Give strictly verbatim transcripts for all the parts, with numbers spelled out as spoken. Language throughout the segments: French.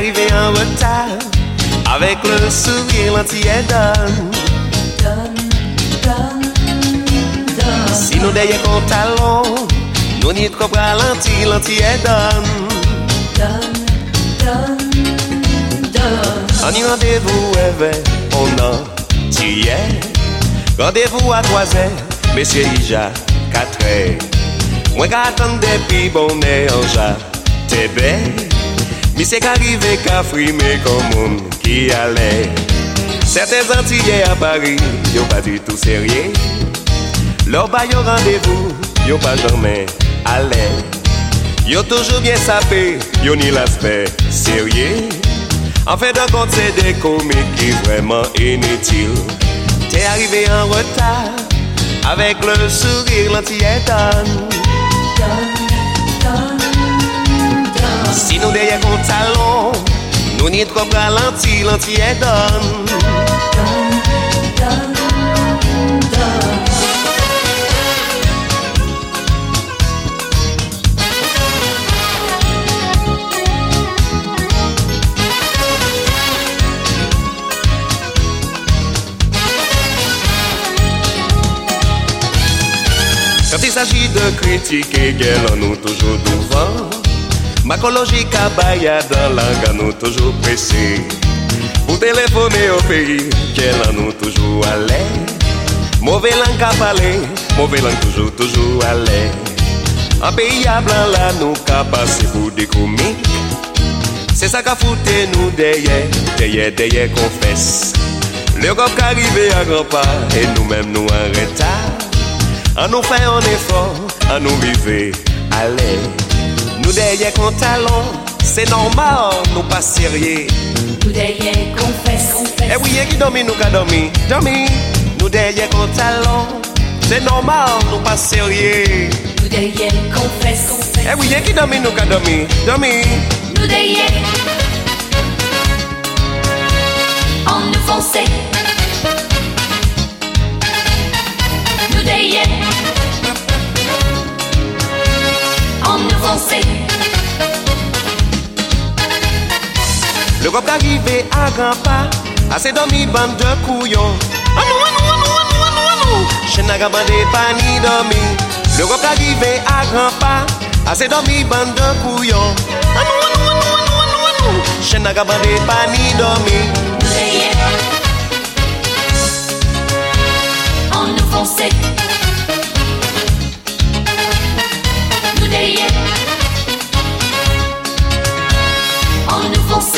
arrivé en retard, avec le sourire l'entier donne. Donne, donne, donne. Si nous derrière qu'on talon, nous n'y trop ralenti l'entier donne. Donne, donne, donne. En y rendez-vous avec on a tié. Rendez-vous à trois heures, messieurs Ija, quatre heures. Moi j'attends depuis bon nez en ja, t'es bête. Mais c'est qu'arrivé qu'à frimer comme monde qui allait. Certains Antillais à Paris, y'ont pas du tout sérieux. Leur bail au rendez-vous, y'ont pas jamais allé. Y'ont toujours bien sapé, y'ont ni l'aspect sérieux. En fait de compte c'est des comiques qui vraiment inutiles. T'es arrivé en retard, avec le sourire l'entier donne. Si nous derrière qu'on talon, nous n'y trop ralenti l'entier donne. Quand il s'agit de critiquer, qu'elle en nous toujours devant. Macologie cabaya dans langue à nous toujours pressé. Pour téléphoner au pays, qu'elle en nous toujours à l'aise. Mauvais langue à parler, mauvais langue toujours, toujours à l'aise. Un pays à blanc là, nous qu'à passer pour des comiques. C'est ça qu'a fouté nous derrière, derrière, derrière confesse. L'Europe qu'arrive à grands pas, et nous-mêmes nous en retard. On nous fait un effort, on nous vivre à l'aise. Nous derrière qu'on talon, c'est normal, nous pas sérieux. Nous derrière confesse, confesse. Eh oui, qui dormi, nous qu'a dormi, dormi. Nous derrière qu'on talon, c'est normal, nous pas sérieux. Nous derrière confesse, confesse. Eh oui, qui dormi, nous qu'a dormi, dormi. Nous derrière, on nous fonçait. Nous derrière, on nous fonçait. Le groupe arrivé à grands pas, assez dormi bande de couillons. Anou, anou, anou, anou, anou, anou. Je n'ai pas pas ni dormi. Le groupe arrivé à grands pas, assez dormi bande de couillons. Anou, anou, anou, anou, anou, anou. Je n'ai pas pas ni dormi. Nous derrière, on nous fonçait. Nous derrière, on nous fonçait.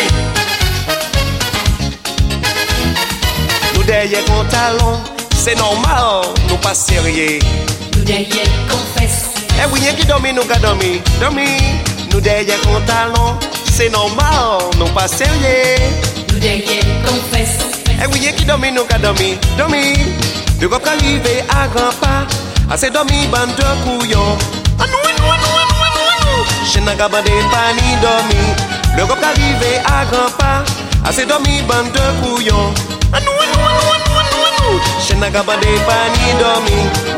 Nous derrière qu'on talon, c'est normal, nous pas sérieux. Nous derrière confesse. Eh oui, qui dormi, nous qu'a dormi, dormi. Nous derrière qu'on talon, c'est normal, nous pas sérieux. Nous derrière confesse. Eh oui, qui dormi, nous qu'a dormi, dormi. Le groupe arrivé à grands pas, assez dormi bande de couillons. Anou, anou, anou, anou, anou, anou. Je n'ai pas pas ni dormi. Le groupe arrivé à grands pas, assez dormi bande de couillons. Anou, anou, anou, anou, anou, anou. Je n'ai pas pas ni dormi.